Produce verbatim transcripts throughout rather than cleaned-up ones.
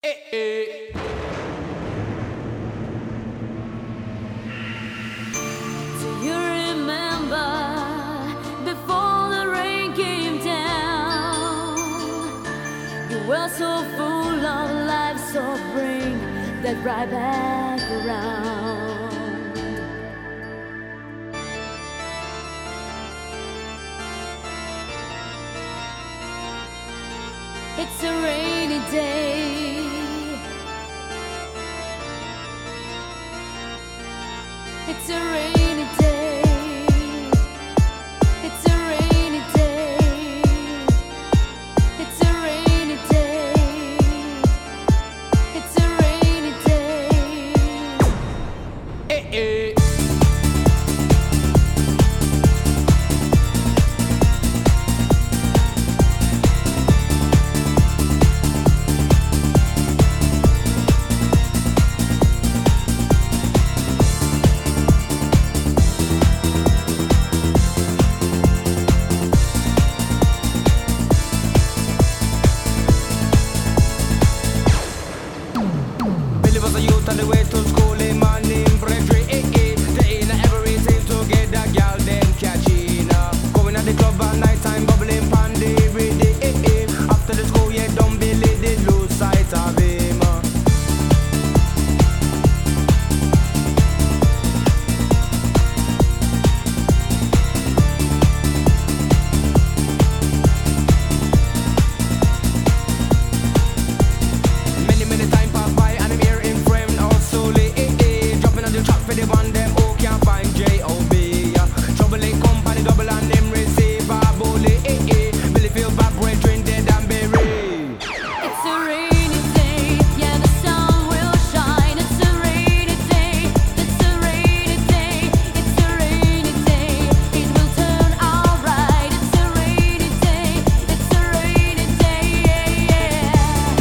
eh. Do you remember before the rain came down? You were so full of life, so bring that right back around. It's a rainy day. It's a rainy day. It's a rainy day. It's a rainy day. It's a rainy day. Eh, eh. On the way to school, in my name, Frederick, eh, eh. They ain't everything to get that gal, them catching up. Going at the club at night time, bubbling pandy, ready, eh, eh. After the school, yeah, don't believe they lose sight of him. uh. Many, many time pass by, and I'm here in frame. For the one them who can't find J O B. Trouble in company, double and them receive a bully. Eh, eh. Billy feel bad, brethren dead and buried. It's a rainy day, yeah, the sun will shine. It's a rainy day, it's a rainy day, it's a rainy day. It will turn alright. It's a rainy day, it's a rainy day, yeah, yeah.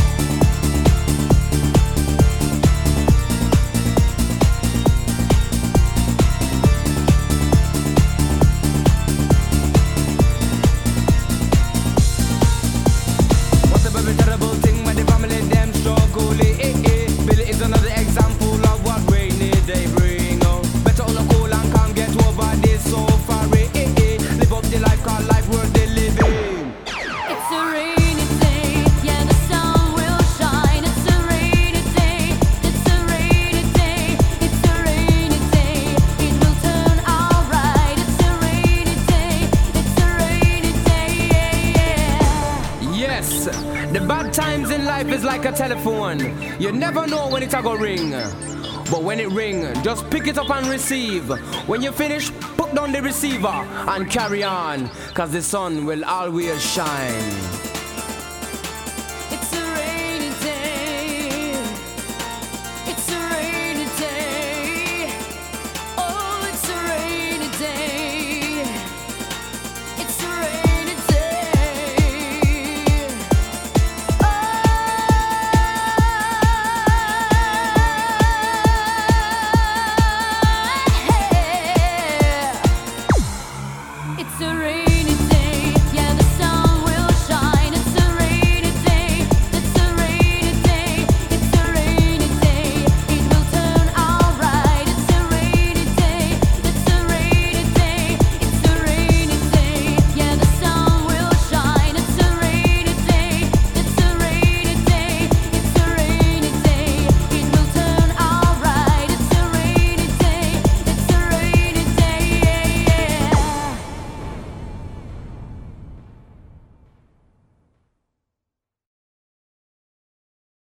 Every terrible thing when the family them struggle, eh, eh. Billy is another example of what rainy day bring. Oh. Better all cool and calm, get over this so far, eh, eh. Live up the life, cause life worth the living. It's a rainy day, yeah, the sun will shine. It's a rainy day, it's a rainy day, it's a rainy day. It will turn alright. It's a rainy day, it's a rainy day, yeah, yeah. Yes, the bad times in life is like a telephone. You never know when it's a go ring. But when it ring, just pick it up and receive. When you finish, put down the receiver and carry on, cause the sun will always shine.